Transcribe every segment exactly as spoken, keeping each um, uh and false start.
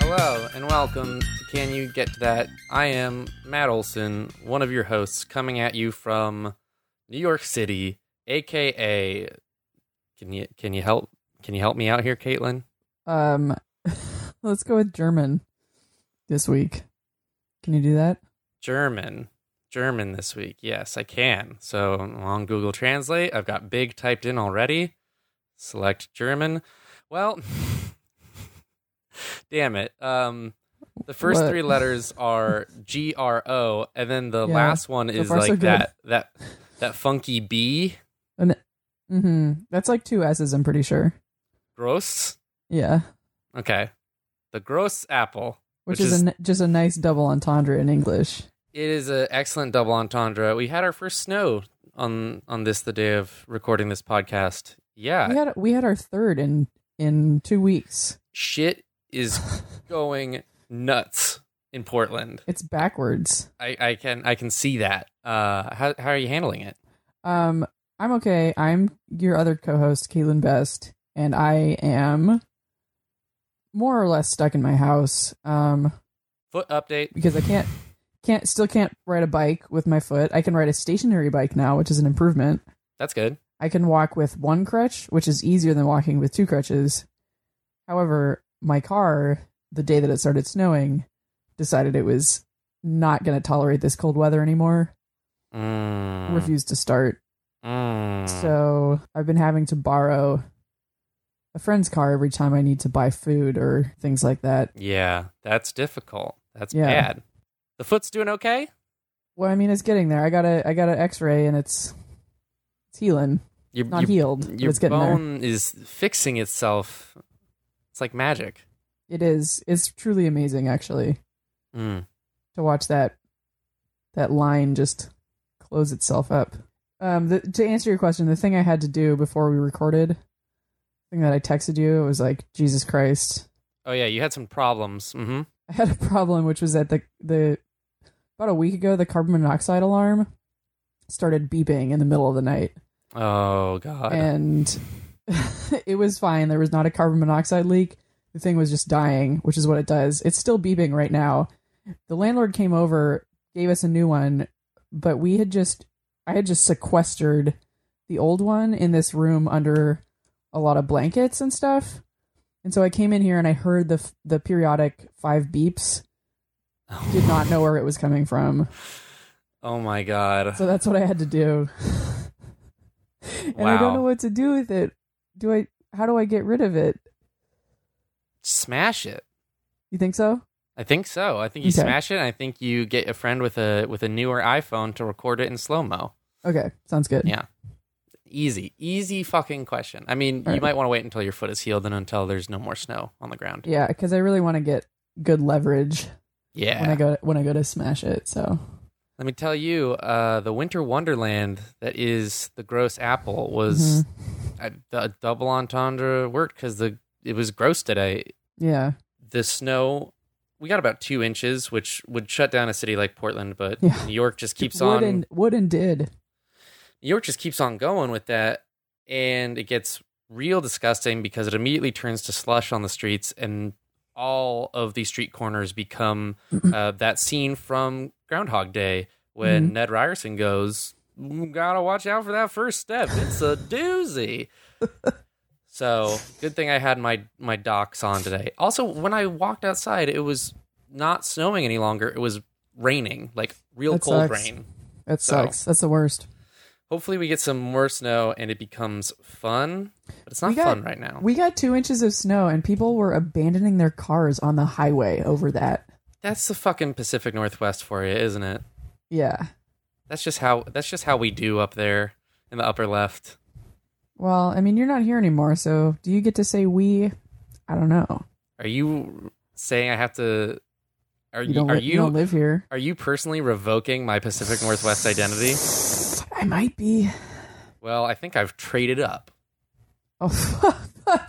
Hello and welcome to Can You Get to That? I am Matt Olson, one of your hosts, coming at you from New York City, aka Can you can you help can you help me out here, Caitlin? Um let's go with German this week. Can you do that? German. German this week. Yes, I can. So on Google Translate, I've got big typed in already. Select German. Well, damn it. Um, the first What? three letters are G R O, and then the Yeah, last one so is far, so like good. that that that funky B. And mm-hmm. That's like two S's, I'm pretty sure. Gross. Yeah. Okay. The gross apple, Which, which, is, is, a, n- just a nice double entendre in English. it is an excellent double entendre. We had our first snow on on this the day of recording this podcast. Yeah, We had we had our third in in two weeks. shit is going nuts in Portland. It's backwards. I, I can I can see that. Uh, how how are you handling it? Um, I'm okay. I'm your other co-host, Caitlin Best, and I am more or less stuck in my house. Um, Foot update. because I can't can't still can't ride a bike with my foot. I can ride a stationary bike now, which is an improvement. That's good. I can walk with one crutch, which is easier than walking with two crutches. However, my car, the day that it started snowing, decided it was not going to tolerate this cold weather anymore. Mm, Refused to start. mm. So I've been having to borrow a friend's car every time I need to buy food or things like that. Yeah, that's difficult. That's Yeah. bad. The foot's doing okay? Well, I mean, it's getting there. I got a I got an X-ray and it's it's healing. Your, Not your, healed, but your it's getting there. bone is fixing itself. It's like magic. It is. It's truly amazing, actually, Mm. to watch that that line just close itself up. Um, the, to answer your question, the thing I had to do before we recorded, the thing that I texted you, it was like, Jesus Christ. Oh yeah, you had some problems. Mm-hmm. I had a problem, which was that the the about a week ago, the carbon monoxide alarm started beeping in the middle of the night, Oh god. and it was fine. There was not a carbon monoxide leak. The thing was just dying, which is what it does. It's still beeping right now. The landlord came over, gave us a new one, but we had just, I had just sequestered the old one in this room under a lot of blankets and stuff. And so I came in here and I heard the the periodic five beeps. Did not know where it was coming from. Oh my god. So that's what I had to do. And I don't Wow. know what to do with it. Do I, how do I get rid of it? Smash it. You think so? I think so. I think you Okay. smash it. And I think you get a friend with a with a newer iPhone to record it in slow mo. Okay, sounds good. Yeah. Easy, easy fucking question. I mean, All you right. might want to wait until your foot is healed and until there's no more snow on the ground. Yeah, because I really want to get good leverage Yeah. when I go when I go to smash it. So Let me tell you, uh, the winter wonderland that is the gross apple was Mm-hmm. uh, the double entendre worked because the it was gross today. yeah, The snow, we got about two inches, which would shut down a city like Portland, but Yeah. New York just keeps would on. and would and did. New York just keeps on going with that, and it gets real disgusting because it immediately turns to slush on the streets, and all of these street corners become uh, that scene from Groundhog Day when Mhm. Ned Ryerson goes, "Mm, gotta watch out for that first step. It's a doozy." So good thing I had my my docs on today. Also, when I walked outside, it was not snowing any longer. It was raining, like real That cold sucks. rain. That So- sucks. That's the worst. Hopefully we get some more snow and it becomes fun, but it's not We got- fun right now. We got two inches of snow, and people were abandoning their cars on the highway over that. That's the fucking Pacific Northwest for you, isn't it? Yeah. That's just how that's just how we do up there in the upper left. Well, I mean, you're not here anymore, so do you get to say we? I don't know. Are you saying I have to are You you, don't. are li- you don't you live here. are you personally revoking my Pacific Northwest identity? I might be. Well, I think I've traded up. Oh.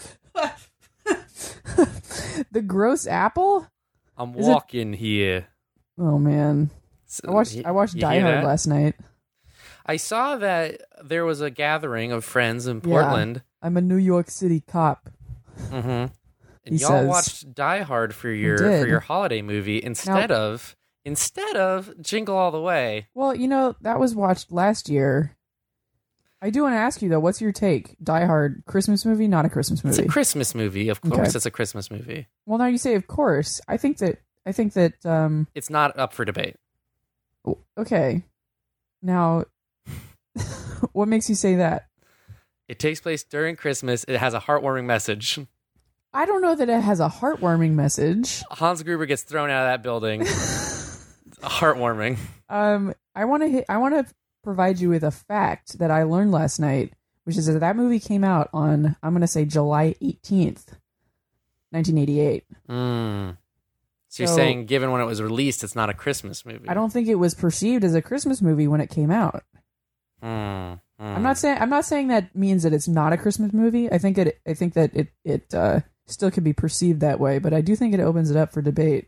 The gross apple? I'm Is it- walking here. Oh man. So, I watched y- I watched you Die hear Hard that? last night. I saw that there was a gathering of friends in Yeah. Portland. I'm a New York City cop. hmm And he y'all says. watched Die Hard for your did. for your holiday movie instead Now- of instead of Jingle All the Way. Well, you know, that was watched last year. I do want to ask you, though, what's your take? Die Hard, Christmas movie, not a Christmas movie? It's a Christmas movie, of course. Okay. It's a Christmas movie. Well, now you say, of course. I think that, I think that, um, It's not up for debate. okay. Now, what makes you say that? It takes place during Christmas. It has a heartwarming message. I don't know that it has a heartwarming message. Hans Gruber gets thrown out of that building. Heartwarming. Um, I want to I want to provide you with a fact that I learned last night, which is that that movie came out on, I'm going to say July eighteenth, nineteen eighty-eight. Mm. So you're So- saying, given when it was released, it's not a Christmas movie? I don't think it was perceived as a Christmas movie when it came out. Mm. Mm. I'm not saying I'm not saying that means that it's not a Christmas movie. I think it I think that it it uh, still could be perceived that way, but I do think it opens it up for debate.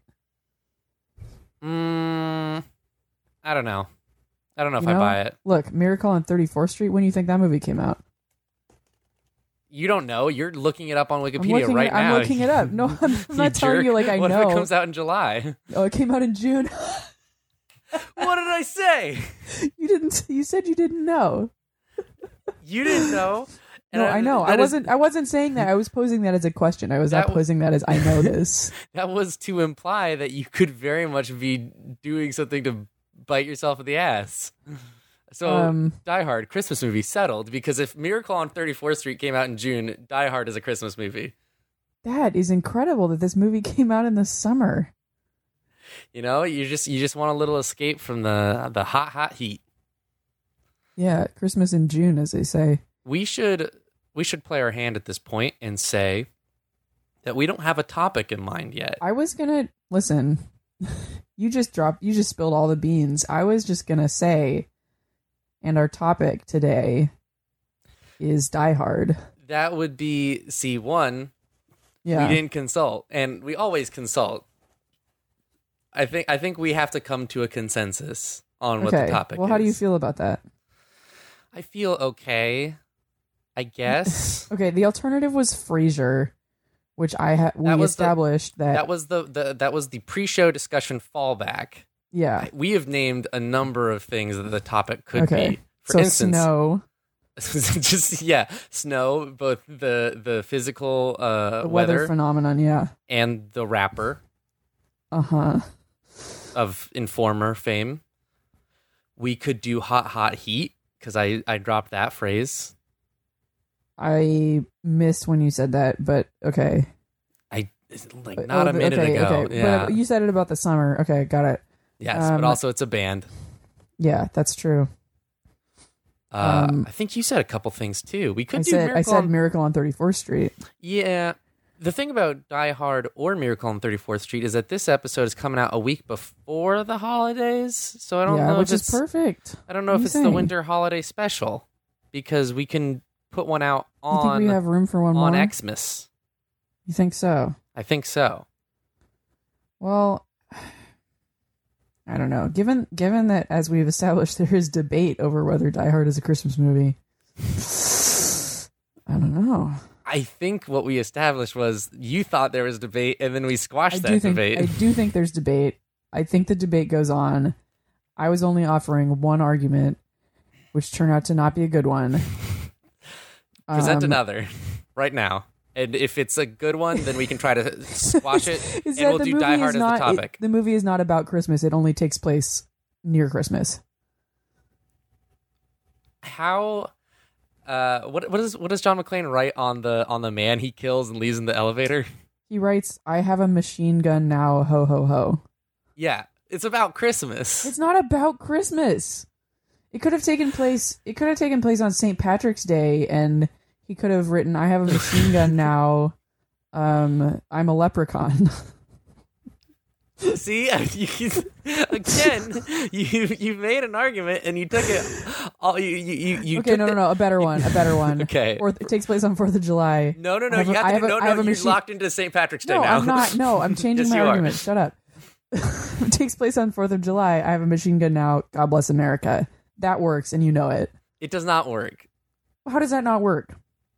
Mm, I don't know. I don't know if You I know? buy it. Look, Miracle on thirty-fourth Street. When do you think that movie came out? You don't know. You're looking it up on I'm Wikipedia looking, right it, now. I'm looking it up. No, I'm, I'm not telling jerk. you like I what know. What if it comes out in July? Oh, it came out in June. What did I say? You didn't. You said you didn't know. You didn't know. And No, I know. I that is- wasn't. I wasn't saying that. I was posing that as a question. I was That not w- posing that as I know this. that was to imply that you could very much be doing something to bite yourself in the ass. So, Um, Die Hard, Christmas movie, settled. Because if Miracle on thirty-fourth Street came out in June, Die Hard is a Christmas movie. That is incredible that this movie came out in the summer. You know, you just you just want a little escape from the the hot hot heat. Yeah, Christmas in June, as they say. We should we should play our hand at this point and say that we don't have a topic in mind yet. I was gonna listen. You just dropped. You just spilled all the beans. I was just gonna say, and our topic today is Die Hard. That would be see one. Yeah. We didn't consult, and we always consult. I think I think we have to come to a consensus on what Okay. the topic Well, is. how do you feel about that? I feel okay, I guess. Okay, the alternative was Frasier, which I had we That was the- established that, that was the, the that was the pre-show discussion fallback. yeah. We have named a number of things that the topic could Okay. be. For so instance, snow, just yeah, snow, both the the physical uh, the weather, weather phenomenon. Yeah. and the rapper Uh huh. of Informer fame. We could do hot hot heat because I I dropped that phrase. I missed when you said that, but okay. I like not Oh, a minute okay, ago. Okay. Yeah. But you said it about the summer. Okay, got it. Yes, um, but also it's a band. Yeah, that's true. Uh, um, I think you said a couple things too. We could I do said Miracle I said on- Miracle on thirty-fourth Street. Yeah. The thing about Die Hard or Miracle on thirty-fourth Street is that this episode is coming out a week before the holidays. So I don't Yeah, know which if is it's perfect. I don't know What if are it's you the saying? winter holiday special because we can put one out You think on we have room for one on more? Xmas. You think so? I think so. Well, I don't know. Given given that, as we've established, there is debate over whether Die Hard is a Christmas movie. I don't know. I think what we established was you thought there was debate and then we squashed I that do think debate. I do think there's debate. I think the debate goes on. I was only offering one argument, which turned out to not be a good one. Present Um, another right now. And if it's a good one, then we can try to squash it is and that we'll the do movie Die is Hard as not, the topic. It, the movie is not about Christmas. It only takes place near Christmas. How uh what what is what does John McClane write on the on the man he kills and leaves in the elevator? He writes, "I have a machine gun now, ho ho ho." Yeah, it's about Christmas. It's not about Christmas. It could have taken place. It could have taken place on Saint Patrick's Day, and he could have written, "I have a machine gun now. Um, I'm a leprechaun." See, you, again, you you made an argument and you took it. All you you you, you Okay, took no, no, the- no, a better one, a better one. Okay. Fourth, it takes place on Fourth of July. No, no, no. I have You a- have I to have do, a- no, I no. have a You're machine- locked into Saint Patrick's Day No, now. I'm not. No, I'm changing Yes, my you are. argument. Shut up. It takes place on Fourth of July. I have a machine gun now. God bless America. That works, and you know it. It does not work. How does that not work?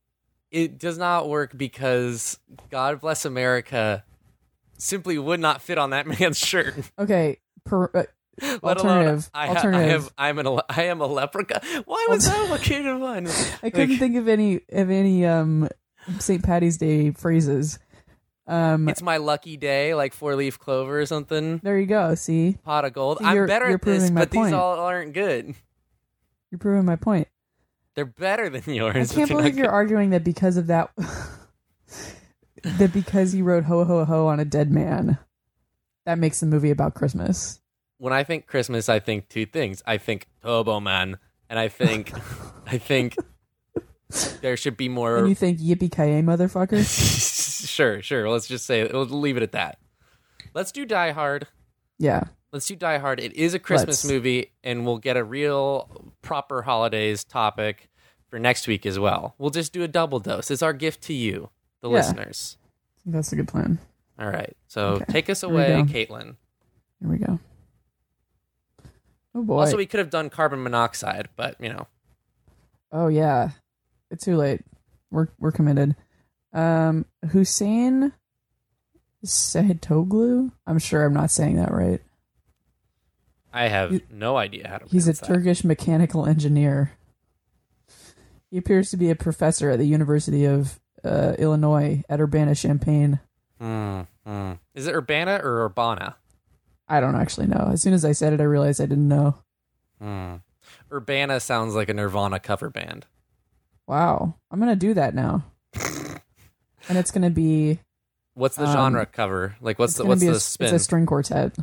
it does not work because God Bless America simply would not fit on that man's shirt. Okay, per, uh, Let alternative. alone, I, alternative. I, have, I'm an, I am a leprechaun. Why was that located in one? I couldn't Like, think of any of any um Saint Patty's Day phrases. Um, it's my lucky day, like four leaf clover or something. there you go. See, Pot of gold. See, I'm you're- better you're at this, proving my but these point. all aren't good. you're proving my point. They're better than yours. I but can't they're believe not you're arguing that because of that, that because he wrote "ho ho ho" on a dead man, that makes the movie about Christmas. When I think Christmas, I think two things. I think Turbo Man, and I think, I think there should be more. And you think "yippee ki yay, motherfucker"? Sure, sure. Let's just say we'll leave it at that. Let's do Die Hard. Yeah. Let's do Die Hard. It is a Christmas Let's. movie, and we'll get a real proper holidays topic for next week as well. We'll just do a double dose. It's our gift to you, the Yeah. listeners. That's a good plan. All right. So Okay. take us Here we away, go. Caitlin. Here we go. Oh boy. Also, we could have done carbon monoxide, but you know. Oh yeah, it's too late. We're we're committed. Um, Hussein Sehitoglu. I'm sure I'm not saying that right. I have He- no idea how to. He's a pronounce that. Turkish mechanical engineer. He appears to be a professor at the University of uh, Illinois at Urbana-Champaign. Hmm, hmm. Is it Urbana or Urbana? I don't actually know. As soon as I said it, I realized I didn't know. Hmm. Urbana sounds like a Nirvana cover band. Wow, I'm gonna do that now, and it's gonna be. What's the Um, genre cover? Like, what's It's the gonna what's be the a, spin? It's a string quartet.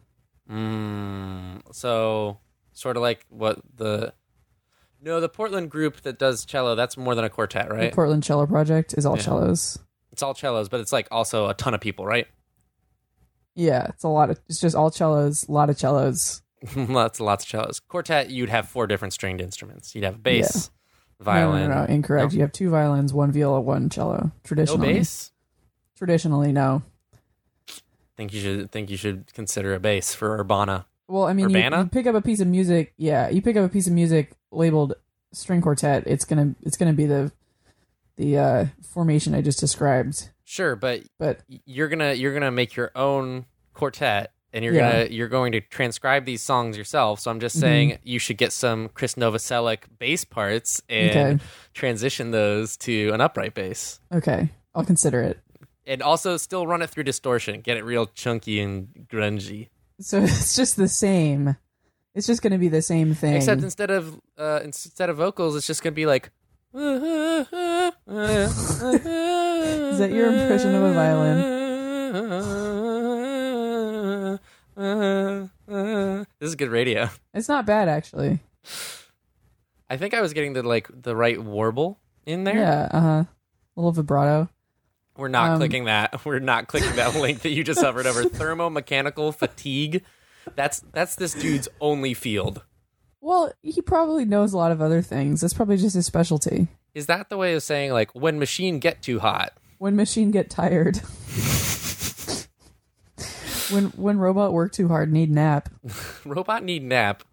Mm, so sort of like what the no the Portland group that does cello, that's more than a quartet, The right? Portland Cello Project is all Yeah. cellos. It's all cellos, but it's like also a ton of people, right? Yeah, it's a lot of. It's just all cellos, a lot of cellos. lots lots of cellos. Quartet, you'd have four different stringed instruments. You'd have bass, violin. No, no, no, incorrect. No? You have two violins, one viola, one cello. No Traditionally, bass. traditionally, no. Think you should think you should consider a bass for Urbana. Well, I mean, you, Urbana? you pick up a piece of music. Yeah, you pick up a piece of music labeled string quartet. It's gonna, it's gonna be the, the uh, formation I just described. Sure, but But you're gonna you're gonna make your own quartet, and you're Yeah. gonna you're going to transcribe these songs yourself. So I'm just Mhm. saying you should get some Chris Novoselic bass parts and Okay. transition those to an upright bass, okay, I'll consider it. and also still run it through distortion, get it real chunky and grungy. So it's just the same. It's just gonna be the same thing. Except instead of uh, instead of vocals, it's just gonna be like. Is that your impression of a violin? This is good radio. It's not bad actually. I think I was getting the like the right warble in there. Yeah, uh huh. A little vibrato. We're not Um, clicking that. We're not clicking that link that you just hovered over. Thermomechanical fatigue. That's that's this dude's only field. Well, he probably knows a lot of other things. That's probably just his specialty. Is that the way of saying like when machine get too hot? When machine get tired. when when robot work too hard, need nap. Robot need nap.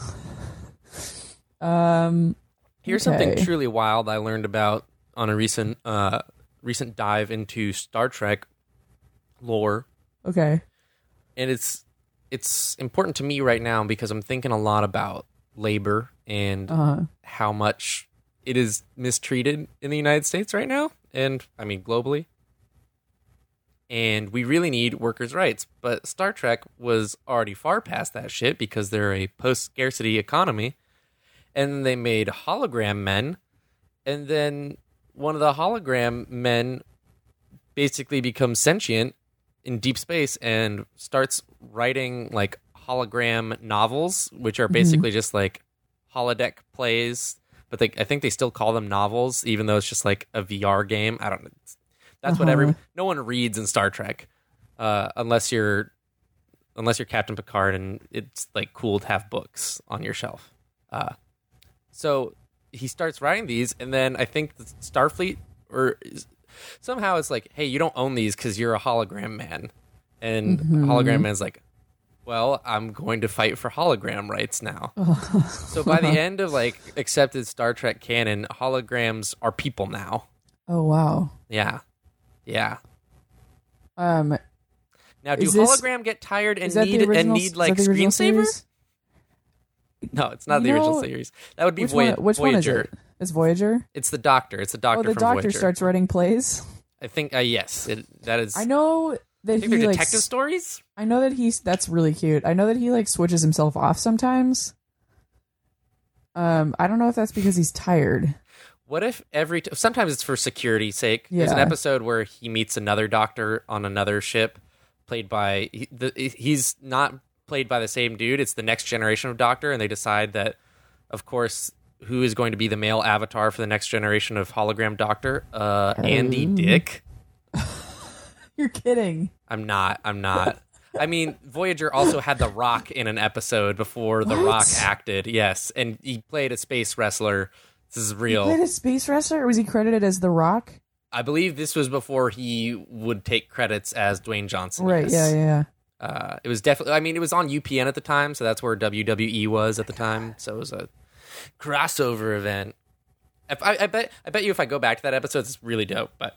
Um, Here's Okay. something truly wild I learned about on a recent uh recent dive into Star Trek lore, okay. and it's it's important to me right now because I'm thinking a lot about labor and Uh-huh. how much it is mistreated in the United States right now, and I mean globally. And we really need workers' rights, but Star Trek was already far past that shit because they're a post-scarcity economy. And they made hologram men, and then one of the hologram men basically becomes sentient in deep space and starts writing like hologram novels, which are basically just like holodeck plays. But they, I think they still call them novels, even though it's just like a V R game. I don't know. That's what every Uh-huh. no one reads in Star Trek, uh, unless you're unless you're Captain Picard, and it's like cool to have books on your shelf. Uh, so he starts writing these, and then I think the Starfleet or is- somehow it's like, hey, you don't own these because you're a hologram man, and hologram man's like, well, I'm going to fight for hologram rights now. So by the end of like accepted Star Trek canon, holograms are people now. Oh wow. Yeah, yeah. Um, Now, do is this- hologram get tired and is that the need and original- need is like that the original screensaver? series? No, it's not You the original know, series. That would be Which Voy- one? Which Voyager. one is it? It's Voyager. It's the Doctor. It's the Doctor Oh, the from Doctor Voyager. starts writing plays. I think uh, yes, it, that is. I know that I think he they're like. detective s- stories. I know that he's. That's really cute. I know that he like switches himself off sometimes. Um, I don't know if that's because he's tired. What if every t- sometimes it's for security's sake. There's an Yeah. episode where he meets another doctor on another ship, played by he, the, he's not played by the same dude. It's the next generation of Doctor, and they decide that, of course, who is going to be the male avatar for the next generation of hologram Doctor? Uh, Andy Um. Dick. You're kidding. I'm not. I'm not. I mean, Voyager also had The Rock in an episode before The What? Rock acted. Yes, and he played a space wrestler. This is real. He played a space wrestler, or was he credited as The Rock? I believe this was before he would take credits as Dwayne Johnson. Right. yes. Yeah. Yeah. Yeah. Uh, it was definitely. I mean, it was on U P N at the time, so that's where W W E was at the time. So it was a crossover event. If I, I bet. I bet you, if I go back to that episode, it's really dope. But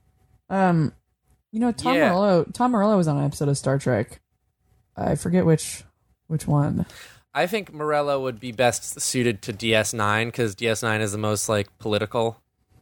Um, you know, Tom Yeah. Morello. Tom Morello was on an episode of Star Trek. I forget which which one. I think Morello would be best suited to D S nine because D S nine is the most like political.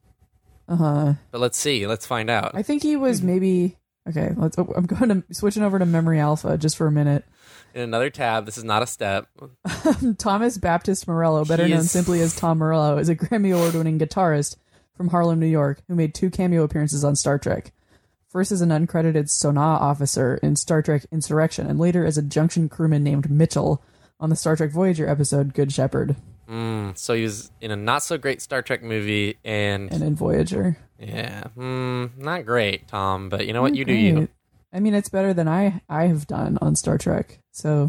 Uh huh. But let's see. Let's find out. I think he was maybe. Okay, let's. oh, I'm going to switching over to Memory Alpha just for a minute. In another tab. This is not a step. Thomas Baptist Morello, better He known is- simply as Tom Morello, is a Grammy Award-winning guitarist from Harlem, New York, who made two cameo appearances on Star Trek. First as an uncredited Sonaa officer in Star Trek Insurrection, and later as a junction crewman named Mitchell on the Star Trek Voyager episode Good Shepherd, Mm, so he was in a not so great Star Trek movie, and, and in Voyager. yeah, mm, not great, Tom. But you know what? You do you. Great. I mean, it's better than I I have done on Star Trek. So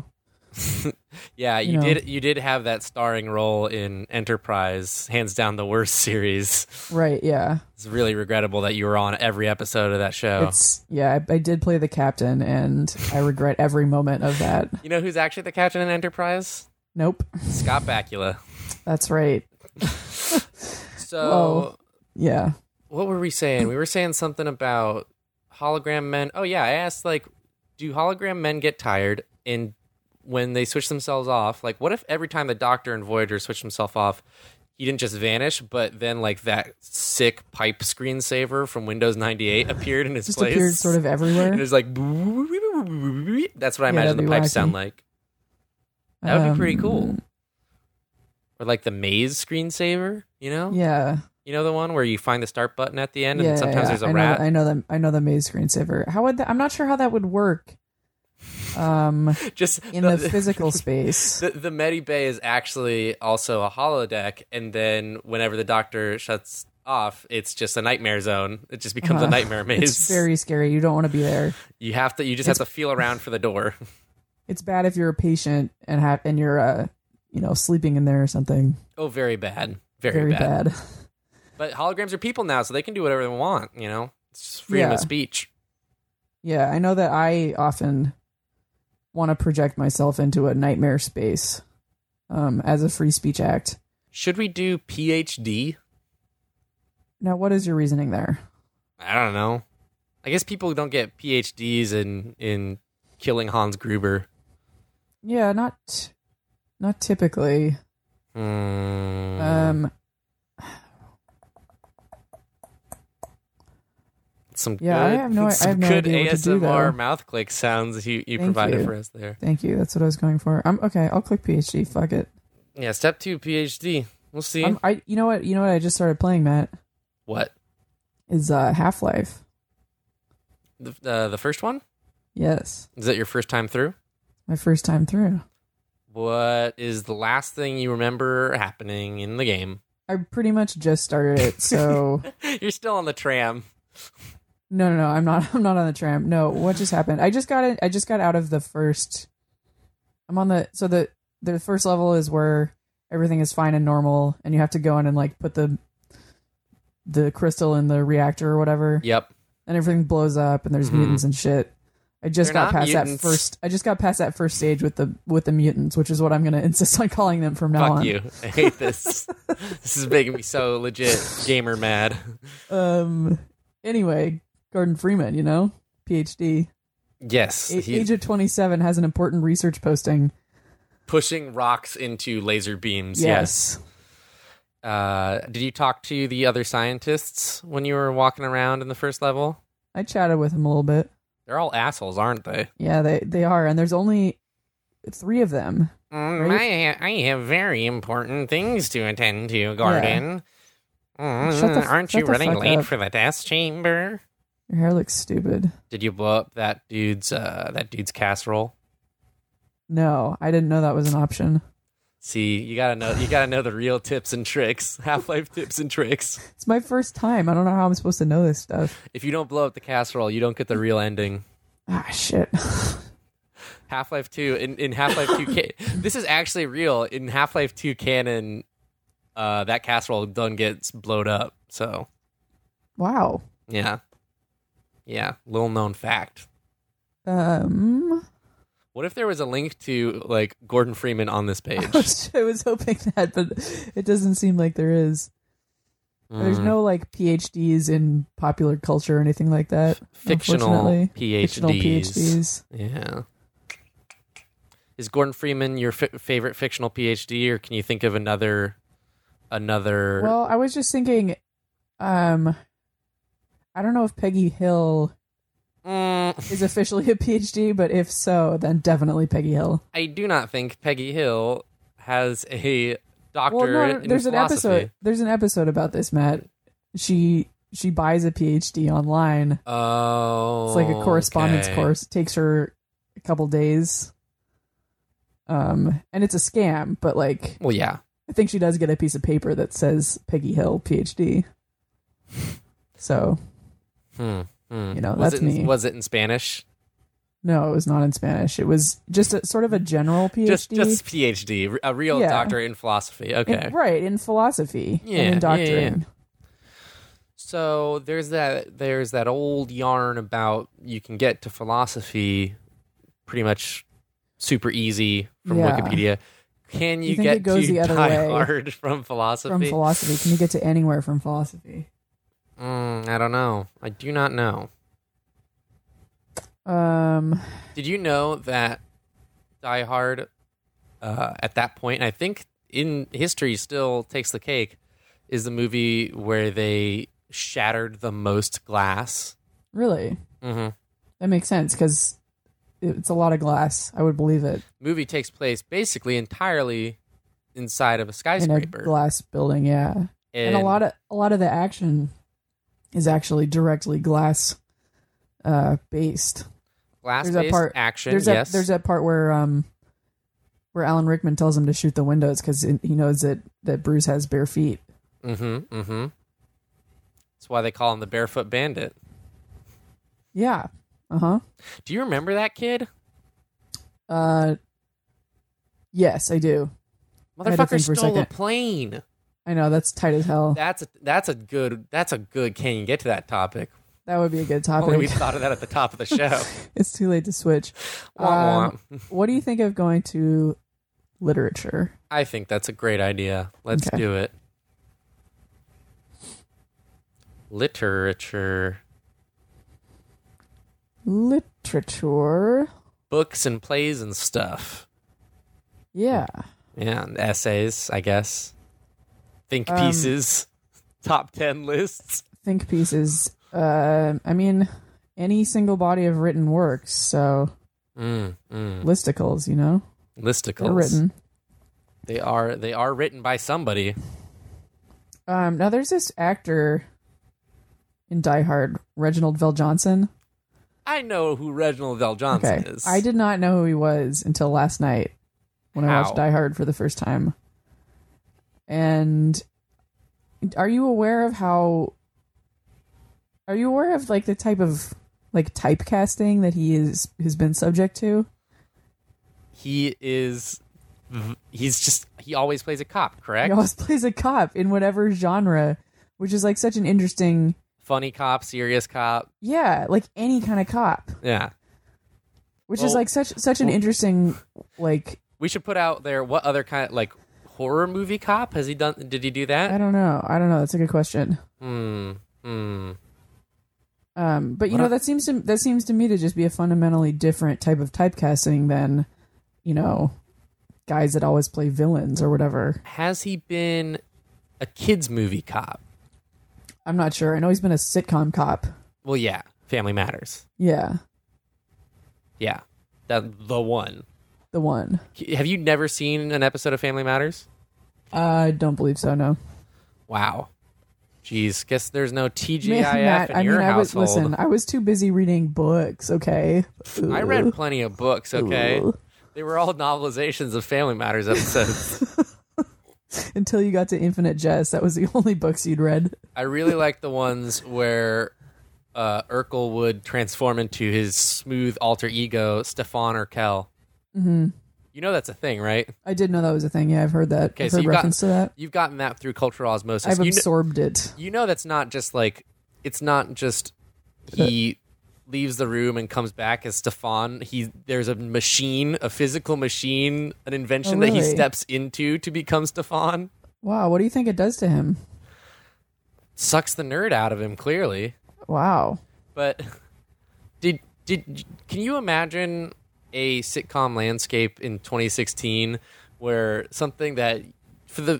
Yeah, you, You know. did. You did have that starring role in Enterprise, hands down the worst series. right, yeah, It's really regrettable that you were on every episode of that show. it's yeah. I, I did play the captain, and I regret every moment of that. You know who's actually the captain in Enterprise? Nope, Scott Bakula. that's right. So, Whoa. Yeah. what were we saying? We were saying something about hologram men. Oh yeah, I asked like, do hologram men get tired? And when they switch themselves off, like, what if every time the Doctor and Voyager switched himself off, he didn't just vanish, but then like that sick pipe screensaver from Windows ninety-eight appeared in his Just place? appeared sort of And everywhere. it was like, that's what I Yeah, imagine that'd the be pipes wacky. sound like. That would be pretty Um, cool. Or like the maze screensaver, you know? Yeah. You know the one where you find the start button at the end, Yeah. and sometimes yeah. there's a I know rat. that- I know the I know the maze screensaver. How would that, I'm not sure how that would work. Um, Just in the physical space. The, the Medi Bay is actually also a holodeck, and then whenever the Doctor shuts off, it's just a nightmare zone. It just becomes a Uh-huh. nightmare maze. It's very scary. You don't want to be there. you have to. You just have to feel around for the door. It's bad if you're a patient and have and you're uh you know sleeping in there or something. Oh, very bad. Very, Very bad. bad. But holograms are people now, so they can do whatever they want. You know, it's just freedom Yeah. of speech. Yeah, I know that I often want to project myself into a nightmare space um, as a free speech act. Should we do P H D? Now, what is your reasoning there? I don't know. I guess people don't get P H Ds in in killing Hans Gruber. Yeah, not not typically. Hmm. Um, some yeah, I good, have no- I some have no good idea what A S to do, M R though. mouth click sounds you, you Thank provided you. for us there. thank you. That's what I was going for. I'm okay. I'll click P H D. Fuck it. Yeah, step two, P H D. We'll see. Um, I you know what you know what I just started playing, Matt, what? is uh, Half Life. The, uh, the first one? Yes, Is that your first time through? my first time through. What is the last thing you remember happening in the game? I pretty much just started it, so You're still on the tram. no, no, no. I'm not. I'm not on the tram. No, what just happened? I just got it. I just got out of the first. I'm on the so the the first level is where everything is fine and normal, and you have to go in and like put the the crystal in the reactor or whatever, Yep. and everything blows up, and there's Mhm. mutants and shit. I just They're got not past mutants. that first. I just got past that first stage with the with the mutants, which is what I'm going to insist on calling them from now Fuck on. you. I hate this. This is making me so legit gamer mad. Um. Anyway, Gordon Freeman, you know, PhD. Yes. A- he- age of twenty-seven has an important research posting. Pushing rocks into laser beams. Yes. yes. Uh, did you talk to the other scientists when you were walking around in the first level? I chatted with him a little bit. They're all assholes, aren't they? Yeah, they they are, and there's only three of them. Mm, Right? I, ha- I have very important things to attend to, Gordon. Mm, Shut the f- aren't shut you the running fuck late up. for the test chamber? Your hair looks stupid. Did you blow up that dude's uh, that dude's casserole? No, I didn't know that was an option. See, you gotta know you gotta know the real tips and tricks, Half-Life tips and tricks. It's my first time. I don't know how I'm supposed to know this stuff. If you don't blow up the casserole, you don't get the real ending. Ah, shit. Half-Life two in, in Half-Life two ca- this is actually real. In Half-Life two canon, uh, that casserole done gets blowed up. So Wow. yeah. Yeah. Little known fact. Um, What if there was a link to like Gordon Freeman on this page? I was, I was hoping that, but it doesn't seem like there is. There's Mm. no like PhDs in popular culture or anything like that. fictional unfortunately. PhDs. Fictional PhDs. Yeah. Is Gordon Freeman your fi- favorite fictional PhD, or can you think of another another Well, I was just thinking, um, I don't know if Peggy Hill Mm, is officially a PhD, but if so, then definitely Peggy Hill. I do not think Peggy Hill has a doctorate Well, no, no, in there's an philosophy. episode. There's an episode about this, Matt. She she buys a PhD online. Oh, It's like a correspondence okay. course. It takes her a couple days. Um, and it's a scam, but like Well, yeah. I think she does get a piece of paper that says Peggy Hill PhD. So Hmm. hmm. You know, was that's it in, me. Was it in Spanish? no, it was not in Spanish. It was just a, sort of a general PhD. Just, just PhD, a real Yeah. doctorate in philosophy. Okay. In- right, in philosophy Yeah, and in yeah, doctoring. So there's that there's that old yarn about you can get to philosophy pretty much super easy from Yeah. Wikipedia. Can you, You think get it goes to the other Die way Hard from philosophy? From philosophy. Can you get to anywhere from philosophy? Mm, I don't know. I do not know. Um, Did you know that Die Hard uh, at that point, and I think in history still takes the cake, is the movie where they shattered the most glass? really? Mm-hmm. That makes sense because it's a lot of glass. I would believe it. Movie takes place basically entirely inside of a In a skyscraper, glass building, yeah. and, And a lot of a lot of the action is actually directly glass uh, based. glass-based there's that part- action. There's yes, that there's that part where um where Alan Rickman tells him to shoot the windows because he knows that that Bruce has bare feet. Mm-hmm. Mm-hmm. That's why they call him the Barefoot Bandit. Yeah. Uh huh. Do you remember that kid? Uh. Yes, I do. I had to Motherfucker think for a stole a second. plane. I know that's tight as hell. That's a that's a good that's a good. Can you get to that topic? That would be a good Only we topic. thought of that at the top of the show. It's too late to switch. Womp Um, womp. What do you think of going to literature? I think that's a great idea. Let's Okay. do it. Literature, Literature. books and plays and stuff. Yeah. Yeah, and essays, I guess. Think Um, pieces, top ten lists. Think pieces. Uh, I mean, any single body of written works. So Mm, mm. listicles, you know, Listicles. they're written. They are they are written by somebody. Um, now there's this actor in Die Hard, Reginald Vell Johnson. I know who Reginald Vell Johnson Okay, is. I did not know who he was until last night when I How? watched Die Hard for the first time. And are you aware of how? Are you aware of like the type of like typecasting that he is has been subject to? He is. He's just. He always plays a cop, correct? He always plays a cop in whatever genre, which is like such an interesting, Funny cop, serious cop. yeah, like any kind of cop, Yeah. which Well- is like such such an well- interesting like We should put out there what other kind of like horror movie cop? Has he done? Did he do that? I don't know. I don't know. That's a good question. Hmm. Hmm. Um, but you What know a- that seems to that seems to me to just be a fundamentally different type of typecasting than, you know, guys that always play villains or whatever. Has he been a kids movie cop? I'm not sure. I know he's been a sitcom cop. Well, yeah. Family Matters. Yeah, Yeah. That the one. the one. Have you never seen an episode of Family Matters? I don't believe so. No. Wow. Jeez, guess there's no T G Man, I F Matt, in I your mean, I was household. listen. I was too busy reading books. Okay. I read plenty of books, okay? Ugh. They were all novelizations of Family Matters episodes. Until you got to Infinite Jest, that was the only books you'd read. I really like the ones where uh, Urkel would transform into his smooth alter ego, Stefan Urkel. Mm-hmm. You know that's a thing, right? I did know that was a thing. Yeah, I've heard that. Okay, I've so heard you've got- reference to that. You've gotten that through cultural osmosis. I've you, kn- absorbed it. you know that's not just like, it's not just he leaves the room and comes back as Stefan. He There's a machine, a physical machine, an invention Oh, that he really? steps into to become Stefan. Wow, what do you think it does to him? Sucks the nerd out of him, clearly. Wow. But did did can you imagine a sitcom landscape in twenty sixteen where something that for the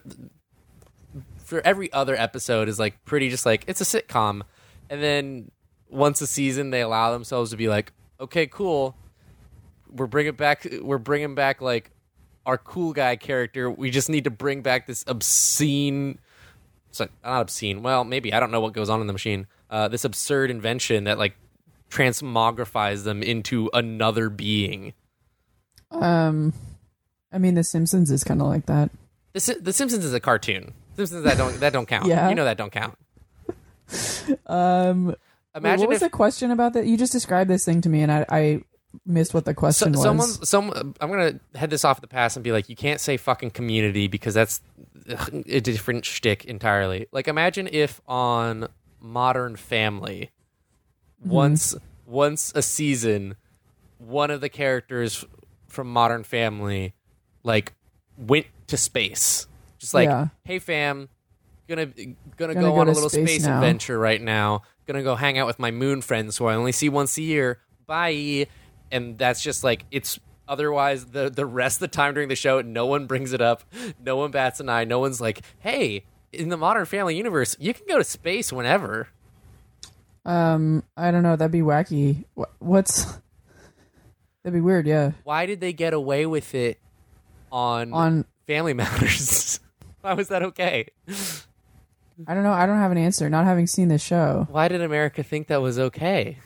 for every other episode is like pretty just like it's a sitcom, and then once a season they allow themselves to be like, okay, cool, we're bringing back we're bringing back like our cool guy character. We just need to bring back this obscene. So not obscene. Well, maybe I don't know what goes on in the machine. Uh, this absurd invention that like transmogrifies them into another being. Um, I mean, The Simpsons is kind of like that. The, Si- the Simpsons is a cartoon. Simpsons that don't that don't count. Yeah. You know that don't count. Um, Imagine what was if the question about that? You just described this thing to me, and I, I missed what the so, question was. someone's some. I'm gonna head this off at the pass and be like, you can't say fucking Community because that's ugh, a different shtick entirely. Like, imagine if on Modern Family, Mm-hmm. once once a season, one of the characters from Modern Family like went to space. Just like, Yeah. hey fam, gonna gonna, Gonna go, go on a to little space space now. adventure right now. Gonna go hang out with my moon friends who I only see once a year. Bye. And that's just like it's otherwise the the rest of the time during the show, no one brings it up. No one bats an eye. No one's like, hey, in the Modern Family universe, you can go to space whenever. Um, I don't know. That'd be wacky. Wh- What's that'd be weird. Yeah. Why did they get away with it on On Family Matters? Why was that okay? I don't know. I don't have an answer. Not having seen this show. Why did America think that was okay?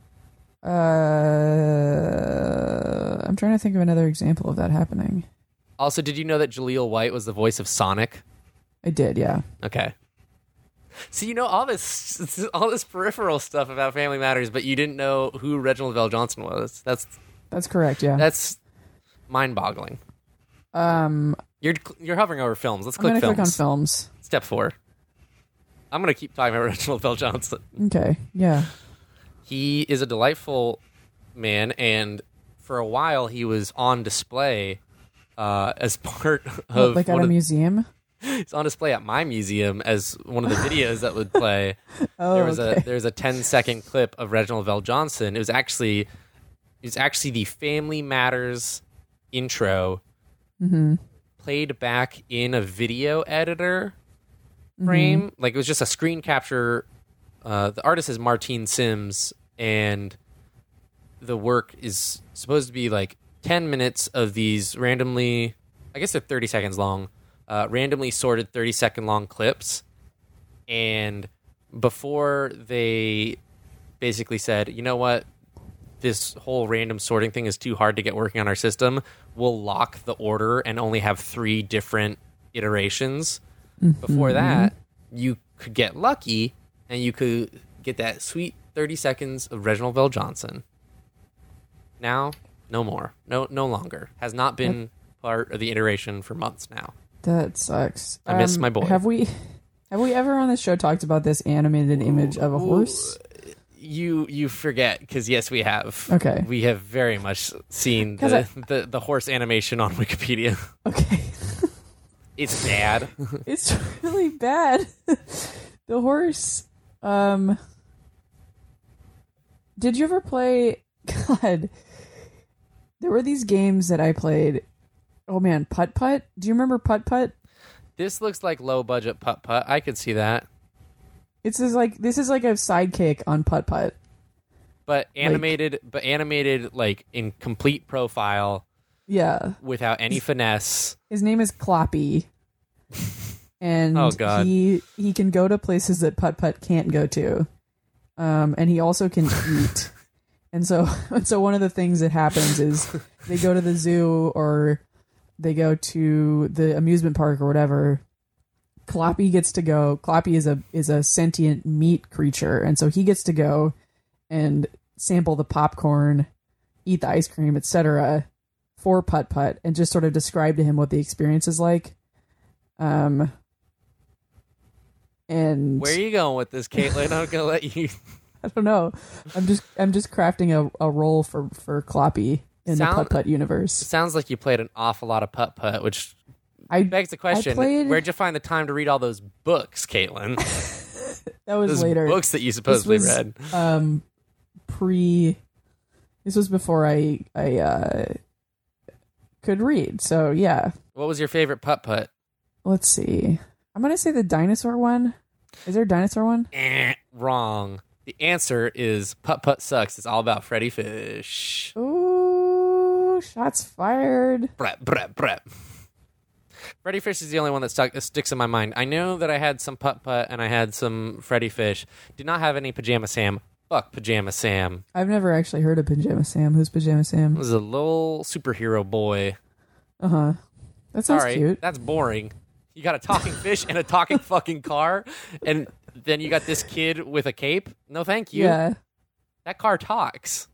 Uh, I'm trying to think of another example of that happening. Also, did you know that Jaleel White was the voice of Sonic? I did. Yeah. Okay. So you know all this all this peripheral stuff about Family Matters, but you didn't know who Reginald Vell Johnson was. That's That's correct. Yeah. that's mind-boggling. um, You're you're hovering over films. Let's I'm click gonna films. click on films. Step four. I'm gonna keep talking about Reginald Vell Johnson. Okay. Yeah. He is a delightful man, and for a while he was on display uh, as part of like at one a of, museum. It's on display at my museum as one of the videos that would play. Oh, there was okay. a there's a ten second clip of Reginald Vell Johnson. It was actually it was actually the Family Matters intro Mm-hmm. played back in a video editor frame. Mm-hmm. Like it was just a screen capture. Uh, the artist is Martine Sims, and the work is supposed to be like ten minutes of these randomly, I guess they're thirty seconds long, uh, randomly sorted thirty second long clips. And before they basically said, you know what, this whole random sorting thing is too hard to get working on our system, we'll lock the order and only have three different iterations. Before that, you could get lucky and you could get that sweet thirty seconds of Reginald Vell Johnson. Now, no more. No no longer. Has not been part of the iteration for months now. That sucks. I miss my boy. Have we have we ever on this show talked about this animated image of a horse? You you forget, because yes, we have. Okay. We have very much seen 'Cause the, I- the, the horse animation on Wikipedia. Okay. It's bad. It's really bad. The horse. Um. Did you ever play? God, there were these games that I played. Oh man, Putt Putt. Do you remember Putt Putt? This looks like low budget Putt Putt. I could see that. It's just like this is like a sidekick on Putt Putt. But animated, like, but animated like in complete profile. Yeah. Without any finesse. His name is Cloppy. And oh, God. he he can go to places that Putt Putt can't go to. Um, and he also can eat. And so and so one of the things that happens is they go to the zoo or they go to the amusement park or whatever. Cloppy gets to go. Cloppy is a is a sentient meat creature, and so he gets to go and sample the popcorn, eat the ice cream, et cetera for Putt Putt, and just sort of describe to him what the experience is like. Um, and where are you going with this, Caitlin? I'm gonna let you. I don't know. I'm just I'm just crafting a, a role for for Cloppy in Sound, the Putt Putt universe. It sounds like you played an awful lot of Putt Putt, which I begs the question: played, where'd you find the time to read all those books, Caitlin? That was those later. Books that you supposedly was, read. Um, pre. This was before I I uh, could read. So yeah. What was your favorite Putt Putt? Let's see. I'm gonna say the dinosaur one. Is there a dinosaur one? Eh, wrong. The answer is Putt Putt Sucks. It's all about Freddy Fish. Ooh, shots fired. Brett, Brett, Brett. Freddy Fish is the only one that stuck, sticks in my mind. I know that I had some Putt Putt and I had some Freddy Fish. Did not have any Pajama Sam. Fuck Pajama Sam. I've never actually heard of Pajama Sam. Who's Pajama Sam? It was a little superhero boy. Uh-huh. That sounds Sorry, cute. That's boring. You got a talking fish and a talking fucking car, and then you got this kid with a cape? No, thank you. Yeah. That car talks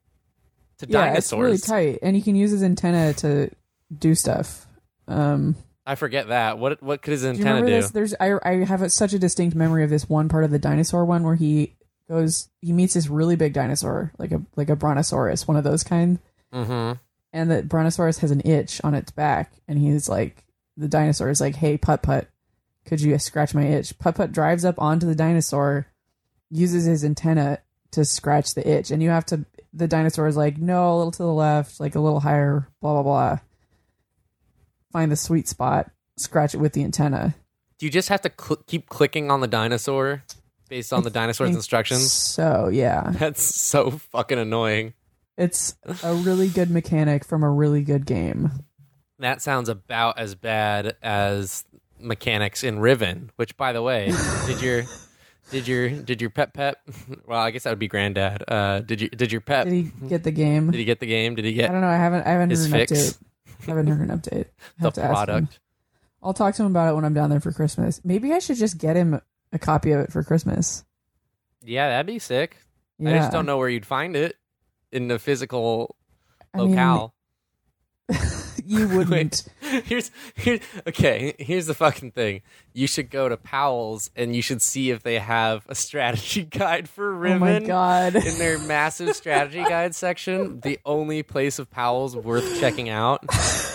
to yeah, dinosaurs. It's really tight, and he can use his antenna to do stuff. Um, I forget that. What what could his do antenna you do? This? There's I I have a, such a distinct memory of this one part of the dinosaur one where he goes he meets this really big dinosaur, like a like a brontosaurus, one of those kind. Mm-hmm. And the brontosaurus has an itch on its back, and he's like, the dinosaur is like, "Hey, Putt Putt, could you scratch my itch?" Putt Putt drives up onto the dinosaur, uses his antenna to scratch the itch, and you have to. The dinosaur is like, "No, a little to the left, like a little higher, blah blah blah." Find the sweet spot, scratch it with the antenna. Do you just have to cl- keep clicking on the dinosaur based on the dinosaur's instructions? So yeah, that's so fucking annoying. It's a really good mechanic from a really good game. That sounds about as bad as mechanics in Riven, which, by the way, did your did your did your pet pet? Well, I guess that would be Granddad. Uh, did you did your pet? Did he get the game? Did he get the game? Did he get? I don't know. I haven't. I haven't his heard an fix? update. I haven't heard an update. I have the to ask him. product. I'll talk to him about it when I'm down there for Christmas. Maybe I should just get him a copy of it for Christmas. Yeah, that'd be sick. Yeah. I just don't know where you'd find it in the physical I locale. Mean, you wouldn't. Wait, here's here. Okay, here's the fucking thing. You should go to Powell's and you should see if they have a strategy guide for Riven. Oh my god! In their massive strategy guide section, the only place of Powell's worth checking out.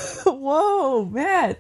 Whoa, Matt!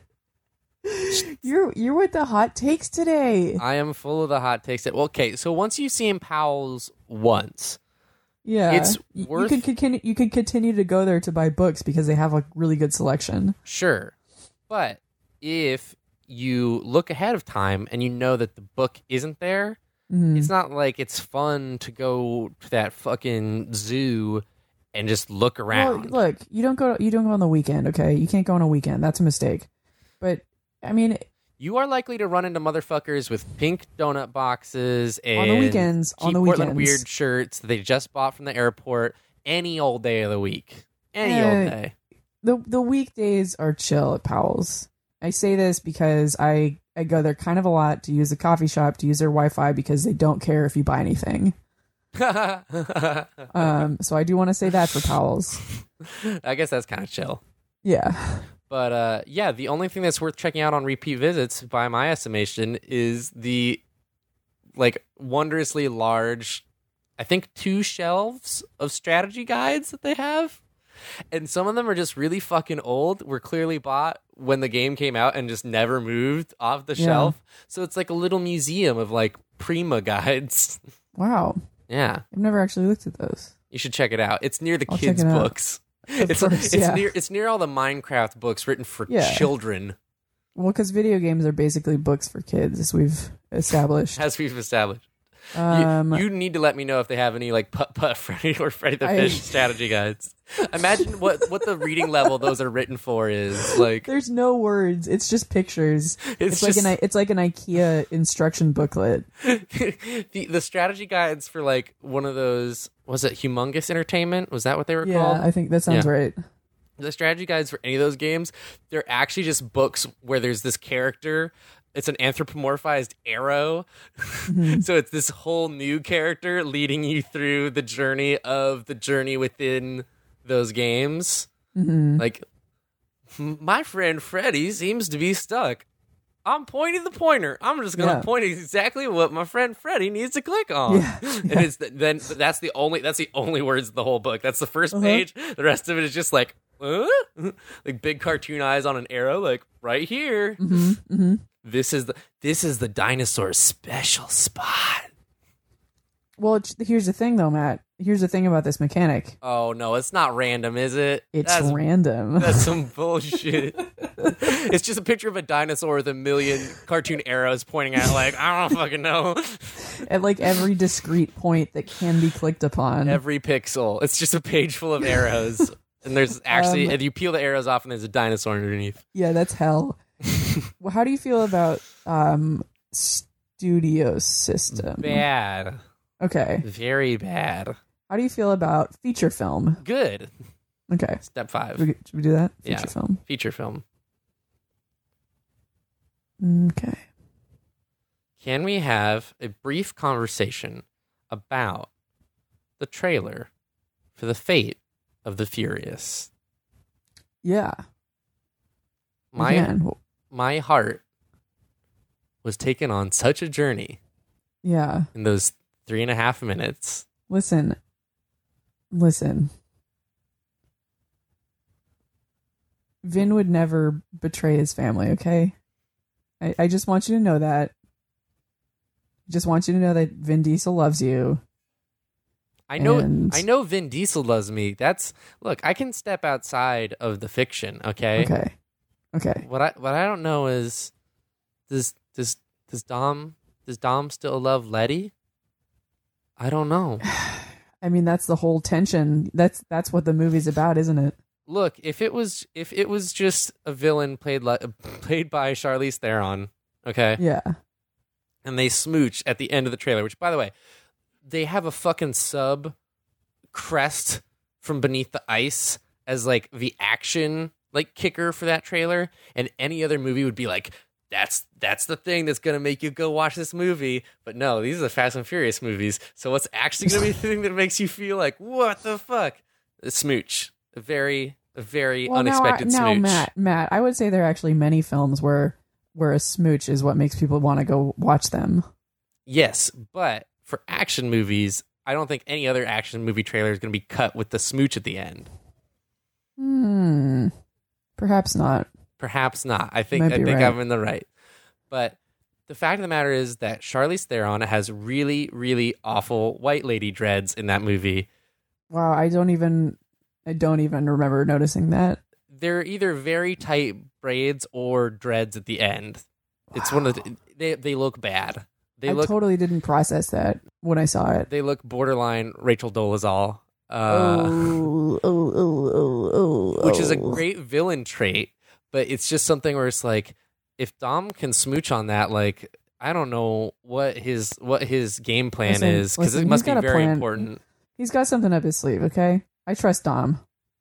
You're you're with the hot takes today. I am full of the hot takes. That, well, okay, so once you've seen Powell's once. Yeah, it's you, worth... you could continue. You could continue to go there to buy books because they have a really good selection. Sure, but if you look ahead of time and you know that the book isn't there, mm-hmm. it's not like it's fun to go to that fucking zoo and just look around. Well, look, you don't go. You don't go on the weekend. Okay, you can't go on a weekend. That's a mistake. But I mean. You are likely to run into motherfuckers with pink donut boxes and on the weekends. cheap On the Portland weekends, weird shirts that they just bought from the airport. Any old day of the week, any uh, old day. The the weekdays are chill at Powell's. I say this because I I go there kind of a lot to use the coffee shop, to use their Wi-Fi because they don't care if you buy anything. um, so I do want to say that for Powell's. I guess that's kind of chill. Yeah. But uh, yeah, the only thing that's worth checking out on repeat visits, by my estimation, is the like wondrously large, I think two shelves of strategy guides that they have. And some of them are just really fucking old, were clearly bought when the game came out and just never moved off the Yeah. shelf. So it's like a little museum of like Prima guides. Wow. Yeah. I've never actually looked at those. You should check it out. It's near the I'll check kids' it out. books. Of It's course, it's yeah. near it's near all the Minecraft books written for Yeah. children, Well, because video games are basically books for kids, as we've established. as we've established. You- Um, you, need to let me know if they have any like Putt Putt Freddy or Freddy the I- Fish strategy guides. Imagine what what the reading level those are written for is like. there's no words. It's just pictures. It's It's, like just- an I- it's like an IKEA instruction booklet. the the strategy guides for like one of those, was it Humongous Entertainment? Was that what they were Yeah, called? I think that sounds Yeah. right. The strategy guides for any of those games, they're actually just books where there's this character. It's an anthropomorphized arrow. So it's this whole new character leading you through the journey of the journey within those games. Like, "M- my friend Freddy seems to be stuck. I'm pointing the pointer. I'm just going to Yeah. point exactly what my friend Freddy needs to click on. Yeah, And it's th- then that's the only that's the only words of the whole book. That's the first Uh-huh. page. The rest of it is just like uh? like big cartoon eyes on an arrow, like right here. Mm-hmm. This is the this is the dinosaur special spot. Well, it's, here's the thing, though, Matt. Here's the thing about this mechanic. Oh no, it's not random, is it? It's that's, random. that's some bullshit. It's just a picture of a dinosaur with a million cartoon arrows pointing at, like, I don't fucking know. At like every discrete point that can be clicked upon. Every pixel. It's just a page full of arrows. And there's actually, Um, and you peel the arrows off and there's a dinosaur underneath. Yeah, that's hell. Well, how do you feel about um studio system? Bad. Okay. Very bad. How do you feel about feature film? Good. Okay. Step five. Should we, should we do that? Feature Yeah. film. Feature film. Okay. Can we have a brief conversation about the trailer for The Fate of the Furious? Yeah. we My can. my heart was taken on such a journey Yeah. in those three and a half minutes. Listen. Listen. Vin would never betray his family, okay? I, I just want you to know that. Just want you to know that Vin Diesel loves you. I know And- I know Vin Diesel loves me. That's look, I can step outside of the fiction, okay? Okay. Okay. What I what I don't know is does does does Dom does Dom still love Letty? I don't know. I mean, that's the whole tension. That's that's what the movie's about, isn't it? Look, if it was if it was just a villain played like played by Charlize Theron, okay, Yeah. and they smooch at the end of the trailer, which by the way, they have a fucking sub crest from beneath the ice as like the action like kicker for that trailer, and any other movie would be like, that's that's the thing that's gonna make you go watch this movie. But no, these are the Fast and Furious movies. So what's actually gonna be the thing that makes you feel like, what the fuck? A smooch. A very a very Well, unexpected now, I- now, smooch. Matt, Matt, I would say there are actually many films where where a smooch is what makes people want to go watch them. Yes, but for action movies, I don't think any other action movie trailer is gonna be cut with the smooch at the end. Hmm. Perhaps not. Perhaps not. I think Might I be think right. I'm in the right. But the fact of the matter is that Charlize Theron has really, really awful white lady dreads in that movie. Wow, I don't even I don't even remember noticing that. They're either very tight braids or dreads at the end. It's one of the, they they look bad. They I look totally didn't process that when I saw it. they look borderline Rachel Dolezal. Uh, oh, oh, oh, oh, oh, which is a oh. great villain trait, but it's just something where it's like, if Dom can smooch on that, like, I don't know what his what his game plan Listen, is, because listen, it must he's be got a very plan. important. He's got something up his sleeve, okay? I trust Dom.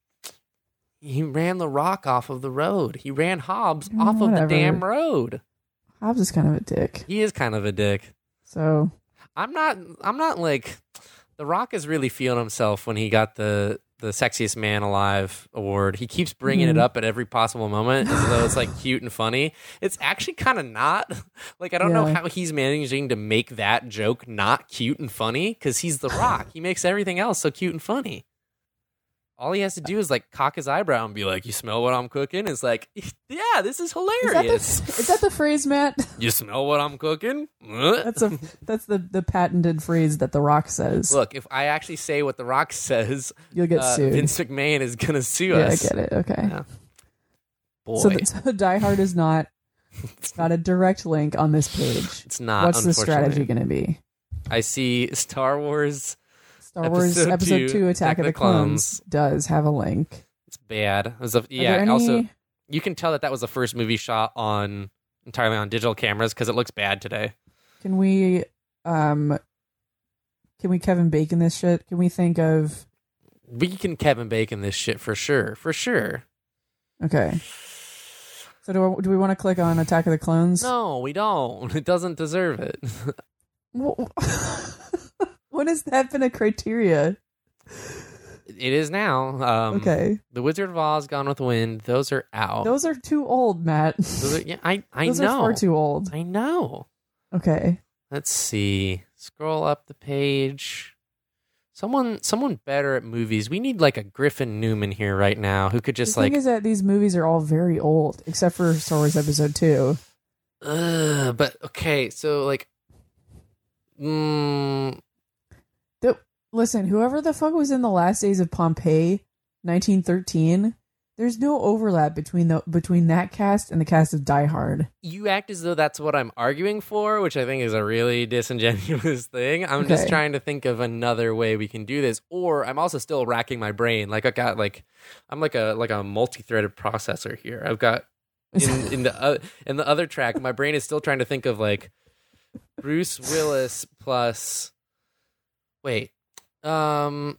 He ran The Rock off of the road. He ran Hobbs Mm, off of whatever. the damn road. Hobbs is kind of a dick. He is kind of a dick. So, I'm not. I'm not like The Rock is really feeling himself when he got the the sexiest man alive award. He keeps bringing Mhm. it up at every possible moment as though it's like cute and funny. It's actually kind of not. Like, I don't know Yeah. how he's managing to make that joke not cute and funny, because he's The Rock. He makes everything else so cute and funny. All he has to do is like cock his eyebrow and be like, "You smell what I'm cooking?" It's like, yeah, this is Is that, hilarious. the, is that the phrase, Matt? You smell what I'm cooking? Uh. That's a that's the, the patented phrase that The Rock says. Look, if I actually say what The Rock says, You'll get uh, sued. Vince McMahon is gonna sue yeah, us. I get it. Okay. Yeah. Boy, So, the, so Die Hard is not not a direct link on this page. it's not. What's the strategy unfortunately. going to be? I see Star Wars. Star Wars Episode Episode two, Two: Attack of the Clones does have a link. It's bad. It was a, Are yeah. there any- Also, you can tell that that was the first movie shot on entirely on digital cameras because it looks bad today. Can we um can we Kevin Bacon this shit? Can we think of We can Kevin Bacon this shit for sure, for sure. okay. So do, I, do we want to click on Attack of the Clones? No, we don't. It doesn't deserve it. When has that been a criteria? It is now. Um, Okay. The Wizard of Oz, Gone with the Wind. Those are out. Those are too old, Matt. Those are, yeah, I I Those know. are far too old. I know. Okay. Let's see. Scroll up the page. Someone, someone better at movies. We need like a Griffin Newman here right now who could just the like. thing is that these movies are all very old, except for Star Wars Episode Two. Ugh, but okay, so like, mm, The, listen, whoever the fuck was in the last days of Pompeii, nineteen thirteen. There's no overlap between the between that cast and the cast of Die Hard. you act as though that's what I'm arguing for, which I think is a really disingenuous thing. I'm just Okay. trying to think of another way we can do this, or I'm also still racking my brain. Like I got like, I'm like a like a multi-threaded processor here. I've got in in the uh, in the other track, my brain is still trying to think of like Bruce Willis plus. Wait, um,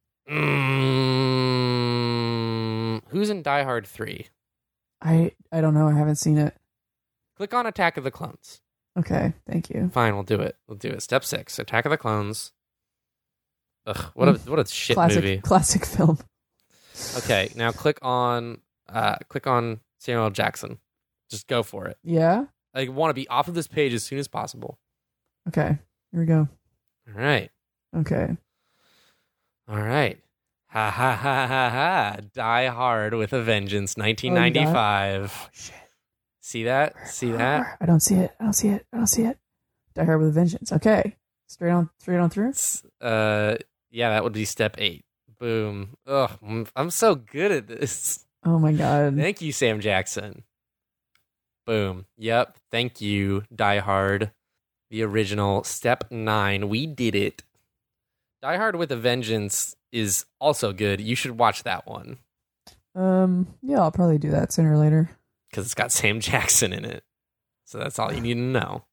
mm, who's in Die Hard three? I I don't know. I haven't seen it. Click on Attack of the Clones. Okay, thank you. Fine, we'll do it. We'll do it. Step six: Attack of the Clones. Ugh, what a what a shit classic movie. classic film. Okay, now click on uh click on Samuel L. Jackson. Just go for it. Yeah. I want to be off of this page as soon as possible. Okay. Here we go. All right. Okay. All right. Ha ha ha ha ha. Die Hard with a Vengeance, nineteen ninety-five. Oh shit. See that? See that? I don't see it. I don't see it. I don't see it. Die Hard with a Vengeance. Okay. Straight on straight on through. Uh yeah, that would be step eight. Boom. Ugh, I'm- I'm so good at this. Oh my god. Thank you, Sam Jackson. Boom. Yep. Thank you, Die Hard. The original. Step nine. We did it. Die Hard with a Vengeance is also good. You should watch that one Um yeah, I'll probably do that sooner or later. because it's got Sam Jackson in it. So that's all you need to know.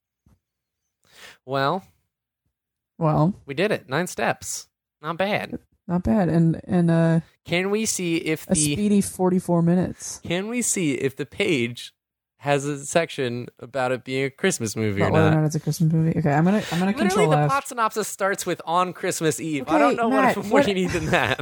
Well, Well, we did it. Nine steps. Not bad. not bad. And and uh Can we see if a the speedy forty-four minutes. Can we see if the page has a section about it being a Christmas movie About or whether or not? not it's a Christmas movie. Okay, I'm gonna I'm gonna Literally, control the F. plot synopsis starts with "on Christmas Eve." I Okay, don't know Matt, what more what- you need than that.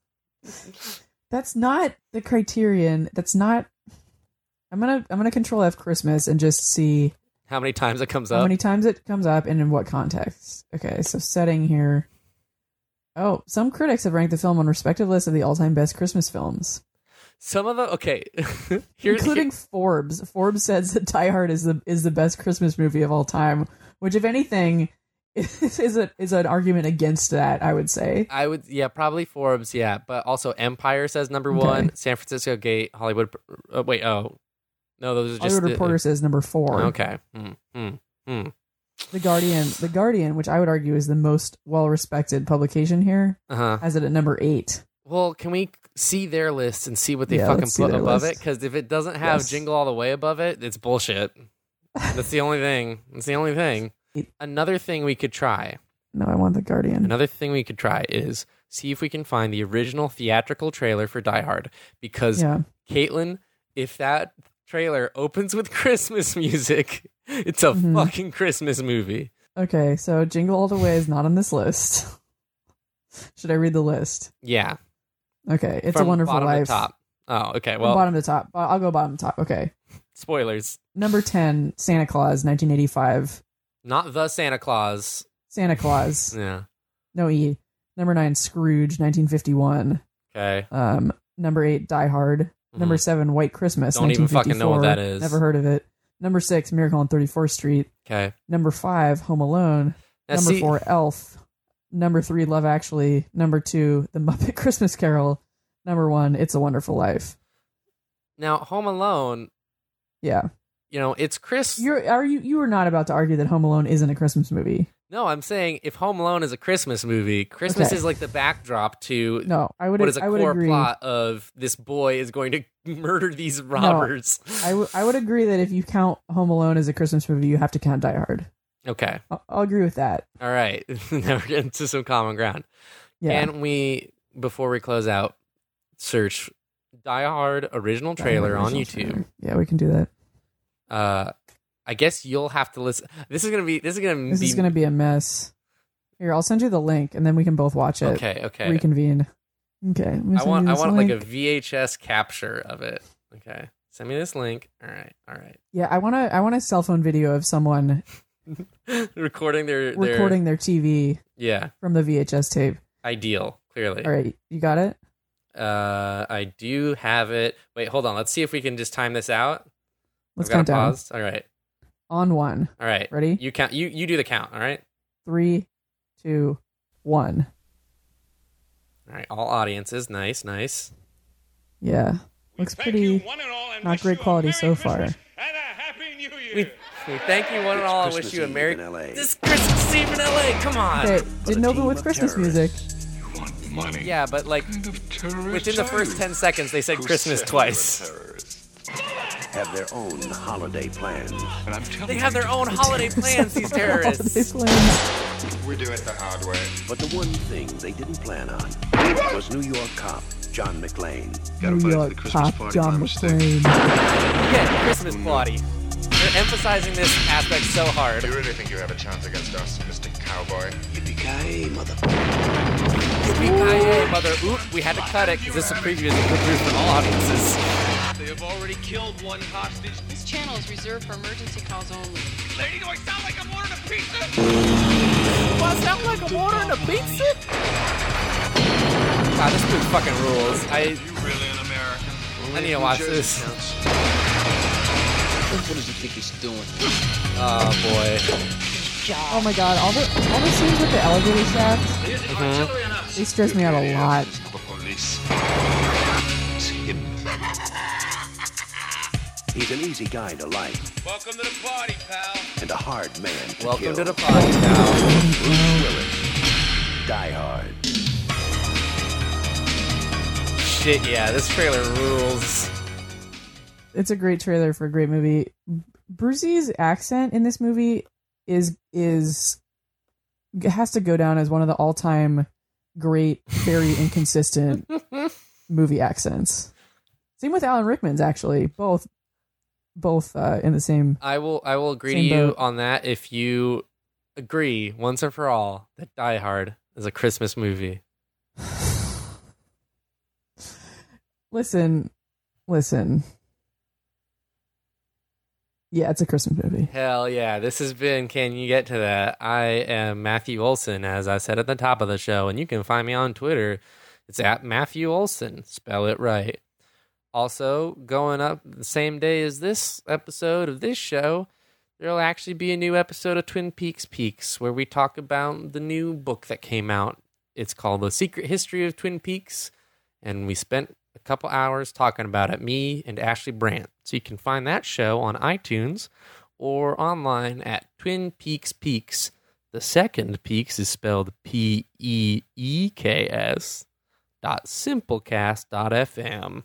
That's not the criterion. That's not. I'm gonna I'm gonna control F Christmas and just see How many times it comes how up? many times it comes up and in what context. Okay, so setting here. Oh, some critics have ranked the film on respective lists of the all-time best Christmas films, Some of the okay. Here's including Forbes. Forbes says that Die Hard is the is the best Christmas movie of all time, which, if anything, is is a is an argument against that. I would say. I would, yeah, probably Forbes, yeah, but also Empire says number Okay. one, San Francisco Gate, Hollywood. Uh, wait, oh, no, those are just Hollywood the- Reporter says number four. Okay. Hmm. Hmm. Hmm. The Guardian, The Guardian, which I would argue is the most well-respected publication here, Uh huh. has it at number eight. Well, can we see their list and see what they Yeah, fucking let's see put their above list. it? Because if it doesn't have Yes. Jingle All the Way above it, it's bullshit. That's the only thing. That's the only thing. Another thing we could try. No, I want The Guardian. Another thing we could try is see if we can find the original theatrical trailer for Die Hard. Because Yeah. Caitlin, if that trailer opens with Christmas music, it's a Mhm. fucking Christmas movie. Okay, so Jingle All the Way is not on this list. Should I read the list? Yeah. Okay, It's From a Wonderful bottom Life. to top. Oh, okay. From Well, bottom to top. Uh, I'll go bottom to top. Okay. spoilers. Number ten, Santa Claus, nineteen eighty-five. Not the Santa Claus. Santa Claus. Yeah. No E. Number nine, Scrooge, nineteen fifty-one. Okay. Um, number eight, Die Hard. Mm-hmm. Number seven, White Christmas. Don't even fucking know what that is. Never heard of it. Number six, Miracle on thirty-fourth Street. Okay. Number five, Home Alone. Now, Number see, four, Elf. Number three, Love Actually. Number two, The Muppet Christmas Carol. Number one, It's a Wonderful Life. Now, Home Alone, yeah, you know, it's Chris. You're are you you were not about to argue that Home Alone isn't a Christmas movie? No, I'm saying if Home Alone is a Christmas movie, Christmas Okay. is like the backdrop to No, I would. what is a I would core agree. plot of this boy is going to murder these robbers. No, I, w- I would agree that if you count Home Alone as a Christmas movie, you have to count Die Hard. Okay. I'll, I'll agree with that. All right. Now we're getting to some common ground. Yeah. Can we, before we close out, search Die Hard original Die trailer Hard on original YouTube? trailer. Yeah, we can do that. Uh, I guess you'll have to listen. This is gonna be. This is gonna. This be, is going to be a mess. Here, I'll send you the link, and then we can both watch it. Okay. Okay. Reconvene. Okay. let me I send want. you I this want link. like a V H S capture of it. Okay. Send me this link. All right. All right. Yeah, I want to. I want a cell phone video of someone recording their, their recording their T V Yeah. from the V H S tape. Ideal. Clearly. All right, you got it. Uh, I do have it. Wait, hold on. Let's see if we can just time this out. Let's I've got count it down. paused. All right. On one. All right. Ready? You count. You you do the count. All right. Three, two, one. All right. All audiences. Nice. Nice. Yeah. Looks pretty not great quality so far. We, we thank you one and all. I wish you a Merry in L A. This Christmas Eve in L A. Come on. Okay, didn't a open team with of Christmas music. Money. Yeah, but like within the first ten seconds, they said Christmas twice. Have their own holiday plans. And I'm telling They have their own holiday plans. These terrorists. Holiday plans. We do it the hard way. But the one thing they didn't plan on was New York cop John McClane. New York cop John McClane. Yeah, Christmas party. They're emphasizing this aspect so hard. Do you really think you have a chance against us, Mister Cowboy? Yippee-ki-yay, mother... Yippee-ki-yay, mother. Oop, we had to cut it because this is a preview of the produced for all audiences. They have already killed one hostage. This channel is reserved for emergency calls only. Lady, do I sound like I'm ordering a pizza? Do I sound like I'm ordering a pizza? God, this movie fucking rules. I, You really an American? I need to watch this. What does he think he's doing? Oh, boy. Oh my god, all the all the scenes with the elevator shaft, Mm-hmm. they stress me out a lot. The police. It's him. He's an easy guy to like Welcome to the party, pal. and a hard man to Welcome kill. to the party, pal. Bruce Willis. Die Hard. Shit, yeah, this trailer rules. It's a great trailer for a great movie. Brucey's accent in this movie is is has to go down as one of the all-time great, very inconsistent movie accents. Same with Alan Rickman's, actually. Both both uh, in the same. I will I will agree to Same you boat. on that if you agree once and for all that Die Hard is a Christmas movie. Listen, listen. Yeah, it's a Christmas movie. Hell yeah. This has been Can You Get to That? I am Matthew Olson, as I said at the top of the show, and you can find me on Twitter. It's at Matthew Olson. Spell it right. Also, going up the same day as this episode of this show, there'll actually be a new episode of Twin Peaks Peaks where we talk about the new book that came out. It's called The Secret History of Twin Peaks, and we spent a couple hours talking about it, me and Ashley Brandt. So you can find that show on iTunes or online at Twin Peaks Peaks. The second Peaks is spelled P E E K S dot simplecast dot F M.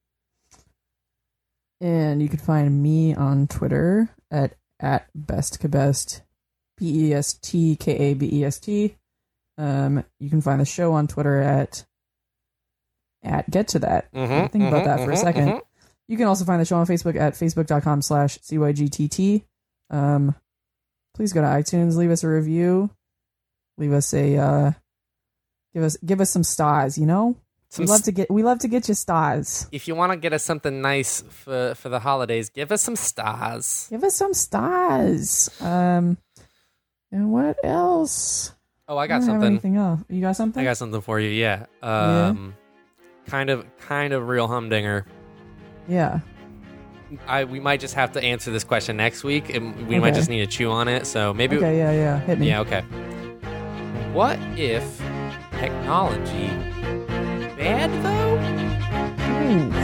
And you can find me on Twitter at at bestkabest, B E S T K A B E S T. Um, you can find the show on Twitter at at Get to That. Mm-hmm, Think about mm-hmm, that for a mm-hmm, second. mm-hmm. You can also find the show on Facebook at facebook.com slash CYGTT. Um, please go to iTunes, leave us a review, leave us a uh, give us give us some stars. You know, Some we love s- to get we love to get you stars. If you want to get us something nice for, for the holidays, give us some stars. Give us some stars. Um, and what else? Oh, I I got don't have something. anything else. You got something? I got something for you, yeah. Um, kind of kind of real humdinger. Yeah. I we might just have to answer this question next week, and we Okay. might just need to chew on it. So maybe, Okay, yeah, yeah. Hit me. yeah, okay. What if technology bad though? Ooh.